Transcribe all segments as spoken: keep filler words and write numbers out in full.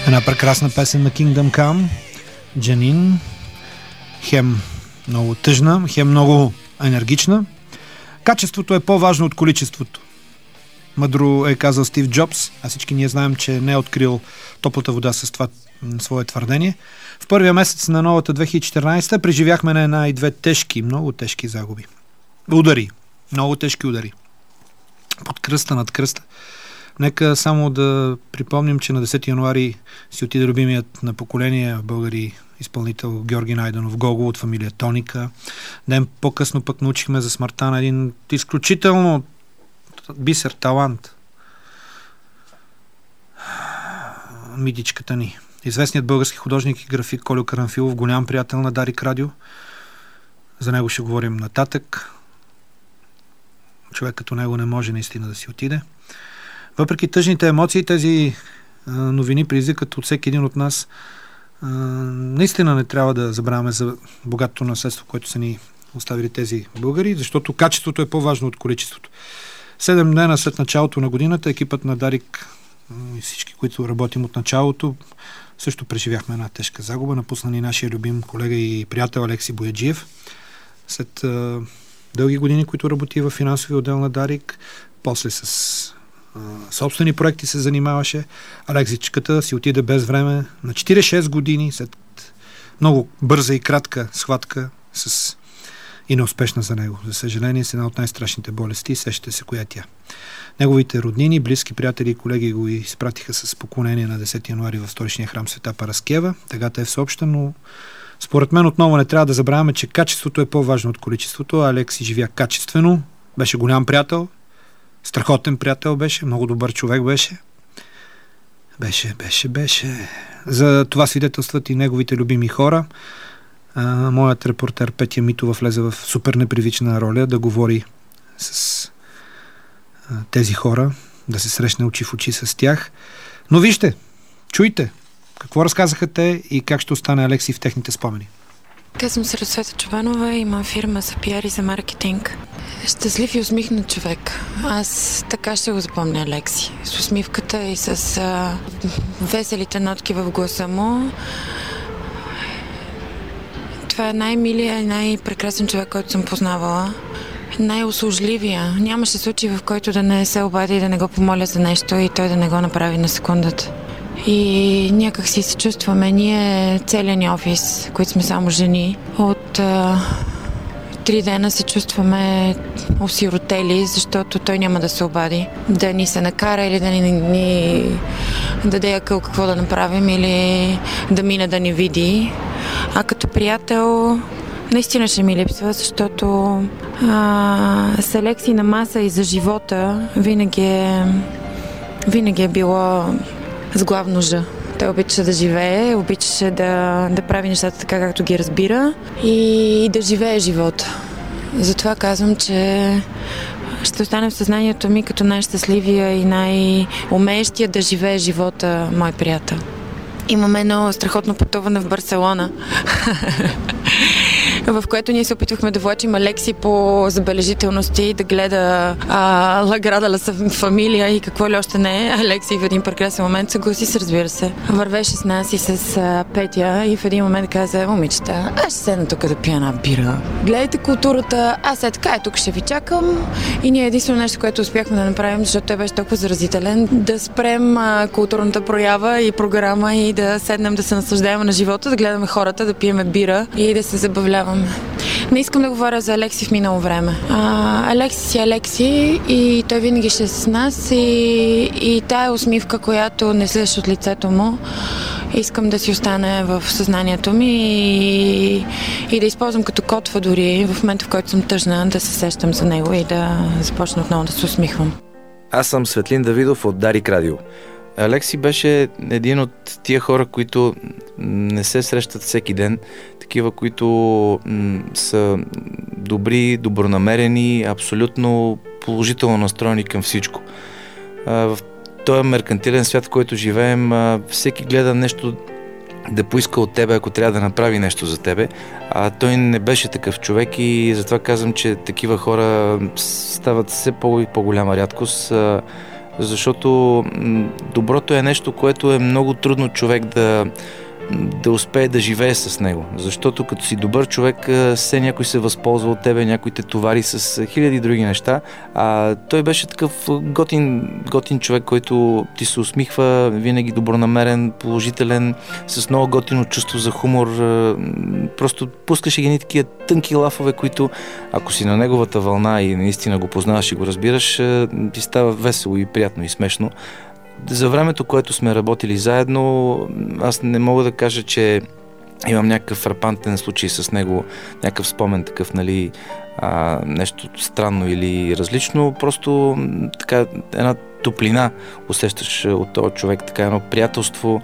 Една прекрасна песен на Kingdom Come, Джанин, хем много тъжна, хем много енергична. Качеството е по-важно от количеството. Мъдро е казал Стив Джобс, а всички ние знаем, че не е открил топлата вода с това свое твърдение. В първия месец на новата две хиляди и четиринадесета преживяхме на една и две тежки, много тежки загуби. Удари, много тежки удари. Под кръста, над кръста. Нека само да припомним, че на десети януари си отиде любимият на поколение българи изпълнител Георги Найденов Гого от фамилия Тоника. Ден по-късно пък научихме за смъртта на един изключително бисер талант. Митичката ни. Известният български художник и график Кольо Карамфилов, голям приятел на Дарик Радио. За него ще говорим нататък. Човек като него не може наистина да си отиде. Въпреки тъжните емоции, тези а, новини предизвикат от всеки един от нас. А, наистина не трябва да забравяме за богатото наследство, което са ни оставили тези българи, защото качеството е по-важно от количеството. Седем дена след началото на годината екипът на Дарик и всички, които работим от началото, също преживяхме една тежка загуба. Напусна ни нашия любим колега и приятел Алекси Бояджиев. След а, дълги години, които работи в финансовия отдел на Дарик, после с а, собствени проекти се занимаваше. Алексичката си отиде без време на четиридесет и шест години, след много бърза и кратка схватка с и неуспешна за него. За съжаление, с една от най-страшните болести, сещате се коя тя. Неговите роднини, близки, приятели и колеги го изпратиха с поклонение на десети януари в столичния храм Света Параскева. Тъгата е всеобща, но според мен отново не трябва да забравяме, че качеството е по-важно от количеството. Алекси живя качествено, беше голям приятел, страхотен приятел беше, много добър човек беше. Беше, беше, беше. За това свидетелстват и неговите любими хора. А, моят репортер Петя Митова влезе в супер непривична роля да говори с а, тези хора, да се срещне очи в очи с тях. Но вижте, чуйте, какво разказаха те и как ще остане Алекси в техните спомени. Казвам се Расцвета Чобанова, имам фирма за пиар и за маркетинг. Щастлив и усмихнат човек. Аз така ще го запомня Алекси. С усмивката и с а, веселите нотки в гласа му. Това е най-милия и най-прекрасен човек, който съм познавала. Най-услужливия. Нямаше случай, в който да не се обади и да не го помоля за нещо и той да не го направи на секундата. И някак си се чувстваме, ние целият ни офис, които сме само жени, от а, три дена се чувстваме осиротели, защото той няма да се обади. Да ни се накара или да ни, ни даде акъл какво да направим или да мине да ни види. А като приятел наистина ще ми липсва, защото а, с Алекси на маса и за живота винаги е, винаги е било с главно Ж. Той обичаше да живее, обичаше да, да прави нещата така, както ги разбира и, и да живее живота. Затова казвам, че ще остане в съзнанието ми като най-щастливия и най-умеещия да живее живота мой приятел. Имаме едно страхотно пътуване в Барселона, в което ние се опитвахме да влачим Алекси по забележителности, да гледа а, Ла Града Ла Фамилия и какво ли още не е. Алекси в един прекрасен момент съгласи се, разбира се. Вървеше с нас и с а, Петя и в един момент каза: момичета, аз ще седна тук да пия една бира. Гледайте културата, аз е така, е тук ще ви чакам. И ние единствено нещо, което успяхме да направим, защото той беше толкова заразителен, да спрем а, културната проява и програма и да седнем да се наслаждаваме на живота, да гледаме хората, да пиеме бира и да се забавляваме. Не искам да говоря за Алекси в минало време. А, Алекси си Алекси и той винаги ще е с нас и, и тая усмивка, която не слизаш от лицето му, искам да си остане в съзнанието ми и, и да използвам като котва дори в момента, в който съм тъжна, да се сещам за него и да започна отново да се усмихвам. Аз съм Светлин Давидов от Дарик Радио. Алекси беше един от тия хора, които не се срещат всеки ден, такива, които м- са добри, добронамерени, абсолютно положително настроени към всичко. А, в този меркантилен свят, в който живеем, а, всеки гледа нещо да поиска от тебе, ако трябва да направи нещо за тебе, а той не беше такъв човек и затова казвам, че такива хора стават все по- и по-голяма рядкост. А, защото доброто е нещо, което е много трудно човек да да успее да живее с него. Защото като си добър човек, все някой се възползва от тебе, някой те товари с хиляди други неща. А той беше такъв готин, готин човек, който ти се усмихва, винаги добронамерен, положителен, с много готино чувство за хумор. Просто пускаше едни такива тънки лафове, които ако си на неговата вълна и наистина го познаваш и го разбираш, ти става весело и приятно и смешно. За времето, което сме работили заедно, аз не мога да кажа, че имам някакъв фрапантен случай с него, някакъв спомен такъв, нали, а, нещо странно или различно, просто така една топлина усещаш от този човек, така едно приятелство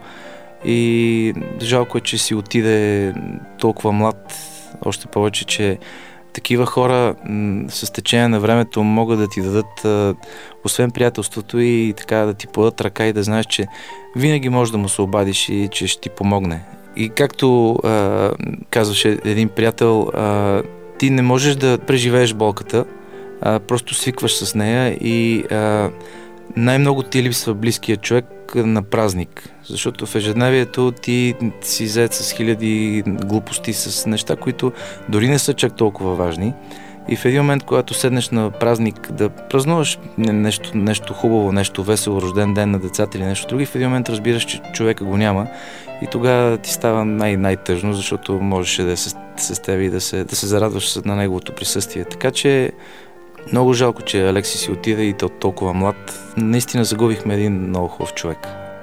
и жалко е, че си отиде толкова млад, още повече, че такива хора м- с течение на времето могат да ти дадат, а, освен приятелството и така да ти подадат ръка и да знаеш, че винаги можеш да му се обадиш и че ще ти помогне. И както а, казваше един приятел, а, ти не можеш да преживееш болката, а, просто свикваш с нея и а, най-много ти липсва близкият човек на празник, защото в ежедневието ти си заед с хиляди глупости, с неща, които дори не са чак толкова важни. И в един момент, когато седнеш на празник да празнуваш нещо, нещо хубаво, нещо весело, рожден ден на децата или нещо друго, в един момент разбираш, че човека го няма и тогава ти става най- най-тъжно, защото можеше да се с теб и да се, да се зарадваш на неговото присъствие. Така че много жалко, че Алекси си отиде и то толкова млад. Наистина загубихме един много хубав човек.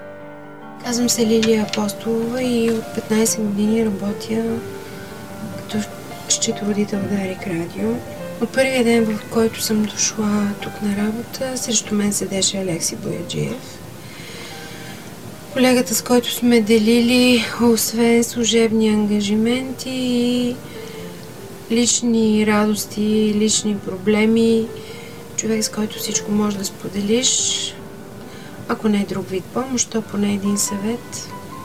Казвам се Лилия Апостолова и от петнайсет години работя като счетоводител в Дарик Радио. От първия ден, в който съм дошла тук на работа, срещу мен седеше Алекси Бояджиев. Колегата, с който сме делили, освен служебни ангажименти и лични радости, лични проблеми, човек, с който всичко може да споделиш, ако не е друг вид помощ, то поне един съвет.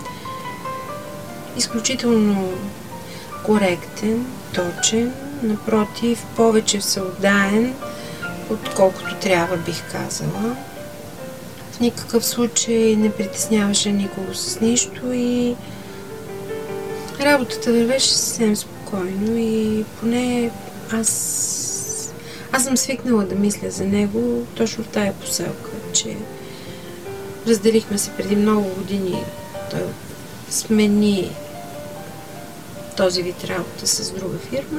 Изключително коректен, точен, напротив, повече всеотдаен, отколкото трябва, бих казала. В никакъв случай не притесняваше никого с нищо и работата вървеше съвсем спокойно и поне аз, аз съм свикнала да мисля за него точно в тая поселка, че разделихме се преди много години. Той смени този вид работа с друга фирма,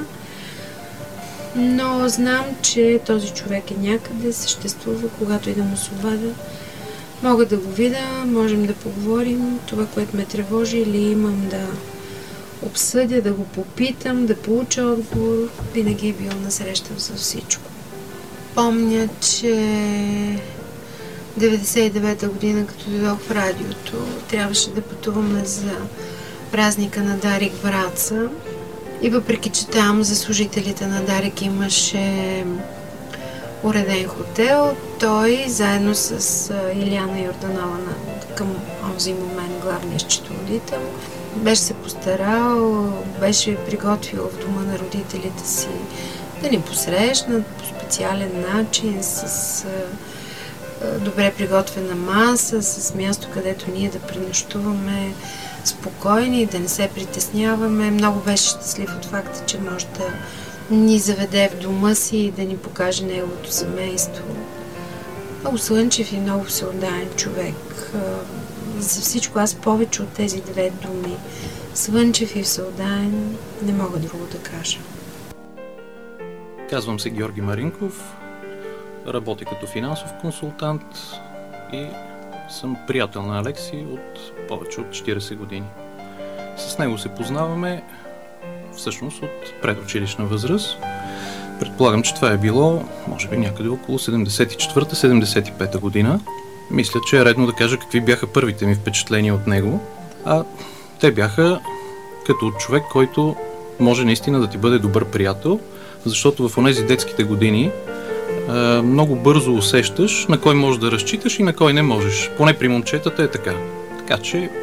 но знам, че този човек е някъде, съществува, когато и да му се обадя. Мога да го видя, можем да поговорим това, което ме тревожи или имам да обсъдя, да го попитам, да получа отговор. Винаги е бил насрещан за всичко. Помня, че деветдесет и девета година, като дойдох в радиото, трябваше да пътуваме за празника на Дарик Враца. И въпреки, че там за служителите на Дарик имаше уреден хотел, той заедно с Илияна Йорданова, към онзи момент главния счетоводител, беше се постарал, беше приготвил в дома на родителите си да ни посрещнат по специален начин, с добре приготвена маса, с място, където ние да пренощуваме спокойни, да не се притесняваме. Много беше щастлив от факта, че може да ни заведе в дома си и да ни покаже неговото семейство. Много слънчев и много всеотдаен човек. За всичко аз повече от тези две думи. Слънчев и всеотдаен не мога друго да кажа. Казвам се Георги Маринков, работя като финансов консултант и съм приятел на Алекси от повече от четирийсет години. С него се познаваме всъщност от предучилищна възраст. Предполагам, че това е било, може би, някъде около седемдесет и четвърта седемдесет и пета година. Мисля, че е редно да кажа какви бяха първите ми впечатления от него. А те бяха като от човек, който може наистина да ти бъде добър приятел, защото в онези детските години много бързо усещаш на кой можеш да разчиташ и на кой не можеш. Поне при момчетата е така. Така че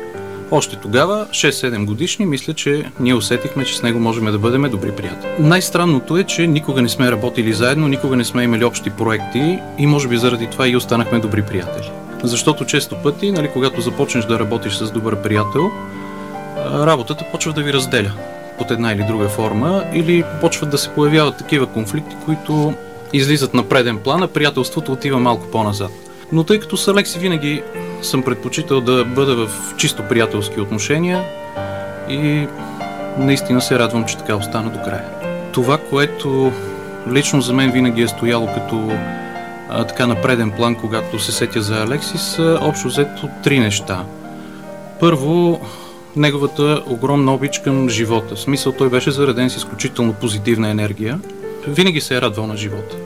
Още тогава, шест-седем годишни, мисля, че ние усетихме, че с него можем да бъдем добри приятели. Най-странното е, че никога не сме работили заедно, никога не сме имали общи проекти и може би заради това и останахме добри приятели. Защото често пъти, нали, когато започнеш да работиш с добър приятел, работата почва да ви разделя под една или друга форма или почват да се появяват такива конфликти, които излизат на преден план, а приятелството отива малко по-назад. Но тъй като с Алекси винаги съм предпочитал да бъда в чисто приятелски отношения и наистина се радвам, че така остана до края. Това, което лично за мен винаги е стояло като а, така на преден план, когато се сетя за Алекси, са общо взето три неща. Първо, неговата огромна обич към живота. В смисъл, той беше зареден с изключително позитивна енергия. Винаги се е радвал на живота.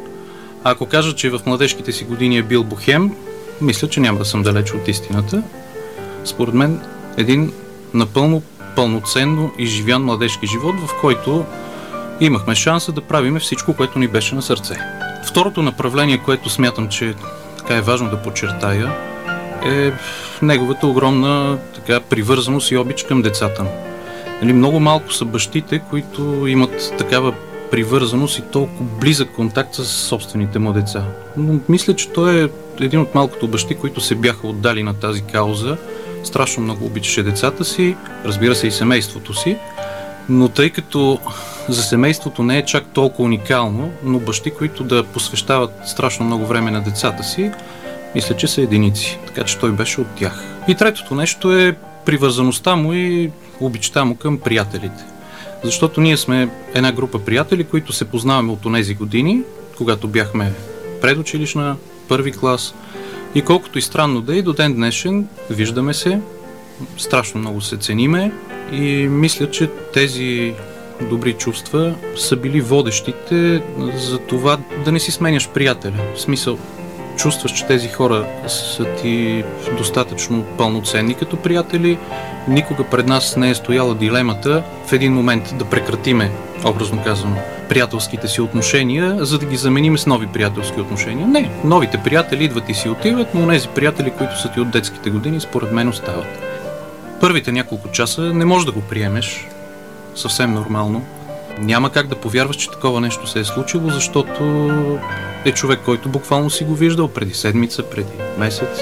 А ако кажа, че в младежките си години е бил бохем, мисля, че няма да съм далеч от истината. Според мен, един напълно пълноценно изживян младежки живот, в който имахме шанса да правиме всичко, което ни беше на сърце. Второто направление, което смятам, че така е важно да подчертая, е неговата огромна така привързаност и обич към децата му. Нали, много малко са бащите, които имат такава привързаност и толкова близък контакт с собствените му деца. Но мисля, че той е един от малкото бащи, които се бяха отдали на тази кауза. Страшно много обичаше децата си, разбира се и семейството си, но тъй като за семейството не е чак толкова уникално, но бащи, които да посвещават страшно много време на децата си, мисля, че са единици, така че той беше от тях. И третото нещо е привързаността му и обичта му към приятелите. Защото ние сме една група приятели, които се познаваме от онези години, когато бяхме предучилищна, първи клас. И колкото и странно да е, до ден днешен виждаме се, страшно много се цениме и мисля, че тези добри чувства са били водещите за това да не си сменяш приятеля. В смисъл, чувстваш, че тези хора са ти достатъчно пълноценни като приятели. Никога пред нас не е стояла дилемата в един момент да прекратиме, образно казано, приятелските си отношения, за да ги заменим с нови приятелски отношения. Не, новите приятели идват и си отиват, но тези приятели, които са ти от детските години, според мен остават. Първите няколко часа не можеш да го приемеш, съвсем нормално. Няма как да повярваш, че такова нещо се е случило, защото е човек, който буквално си го виждал преди седмица, преди месец.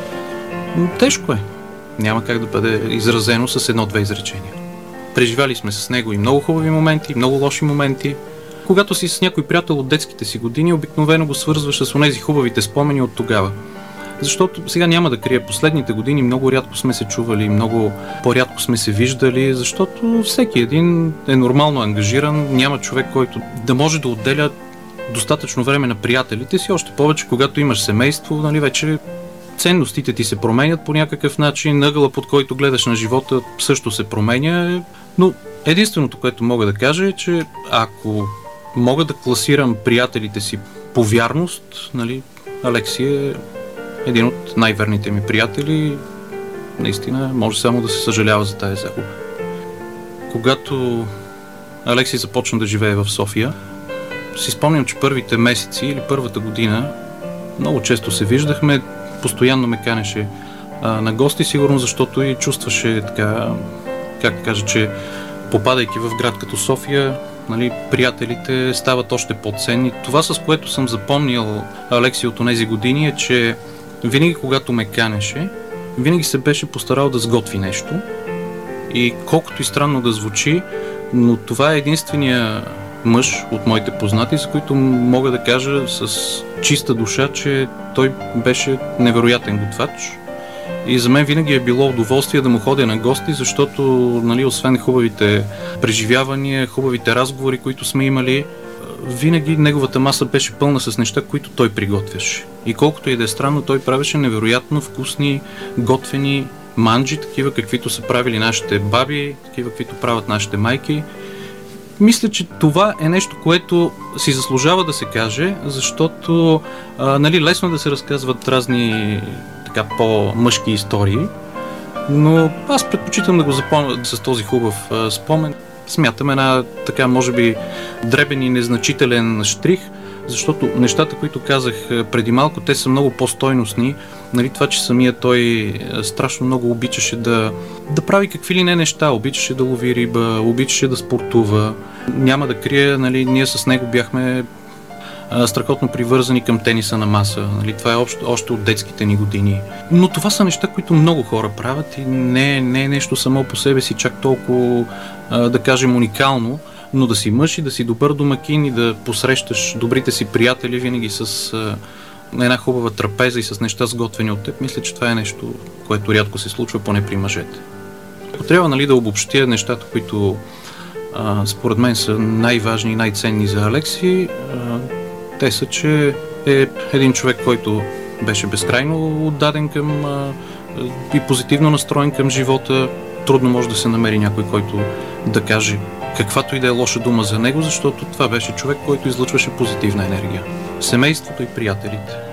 Но тежко е. Няма как да бъде изразено с едно-две изречения. Преживяли сме с него и много хубави моменти, и много лоши моменти. Когато си с някой приятел от детските си години, обикновено го свързваш с онези хубавите спомени от тогава. Защото сега няма да крия, последните години много рядко сме се чували, много по-рядко сме се виждали, защото всеки един е нормално ангажиран, няма човек, който да може да отделя достатъчно време на приятелите си, още повече когато имаш семейство, нали, вече ценностите ти се променят по някакъв начин, ъгъла, под който гледаш на живота, също се променя, но единственото, което мога да кажа е, че ако мога да класирам приятелите си по вярност, нали, Алекси е един от най-верните ми приятели, наистина може само да се съжалява за тази загуба. Когато Алекси започна да живее в София, си спомням, че първите месеци или първата година много често се виждахме, постоянно ме канеше а, на гости, сигурно защото и чувстваше така, как да кажа, че попадайки в град като София, нали, приятелите стават още по-ценни. Това, с което съм запомнил Алекси от онези години, е, че винаги когато ме канеше, винаги се беше постарал да сготви нещо. И колкото и странно да звучи, но това е единствения мъж от моите познати, за които мога да кажа с чиста душа, че той беше невероятен готвач. И за мен винаги е било удоволствие да му ходя на гости, защото, нали, освен хубавите преживявания, хубавите разговори, които сме имали, винаги неговата маса беше пълна с неща, които той приготвяше. И колкото и да е странно, той правеше невероятно вкусни, готвени манджи, такива каквито са правили нашите баби, такива каквито правят нашите майки. Мисля, че това е нещо, което си заслужава да се каже, защото а, нали, лесно е да се разказват разни така по-мъжки истории, но аз предпочитам да го запомня с този хубав а, спомен. Смятам една така, може би, дребен и незначителен штрих, Защото нещата, които казах преди малко, те са много по-стойностни. Нали, това, че самия той страшно много обичаше да, да прави какви ли не неща. Обичаше да лови риба, обичаше да спортува. Няма да крия, нали, ние с него бяхме а, страхотно привързани към тениса на маса. Нали, това е още, още от детските ни години. Но това са неща, които много хора правят и не, не е нещо само по себе си чак толкова, а, да кажем, уникално. Но да си мъж и да си добър домакин и да посрещаш добрите си приятели винаги с а, една хубава трапеза и с неща сготвени от теб, мисля, че това е нещо, което рядко се случва, поне при мъжете. Ако трябва, нали, да обобщя нещата, които а, според мен са най-важни и най-ценни за Алекси, а, те са, че е един човек, който беше безкрайно отдаден към а, и позитивно настроен към живота. Трудно може да се намери някой, който да каже каквато и да е лоша дума за него, защото това беше човек, който излъчваше позитивна енергия. Семейството и приятелите.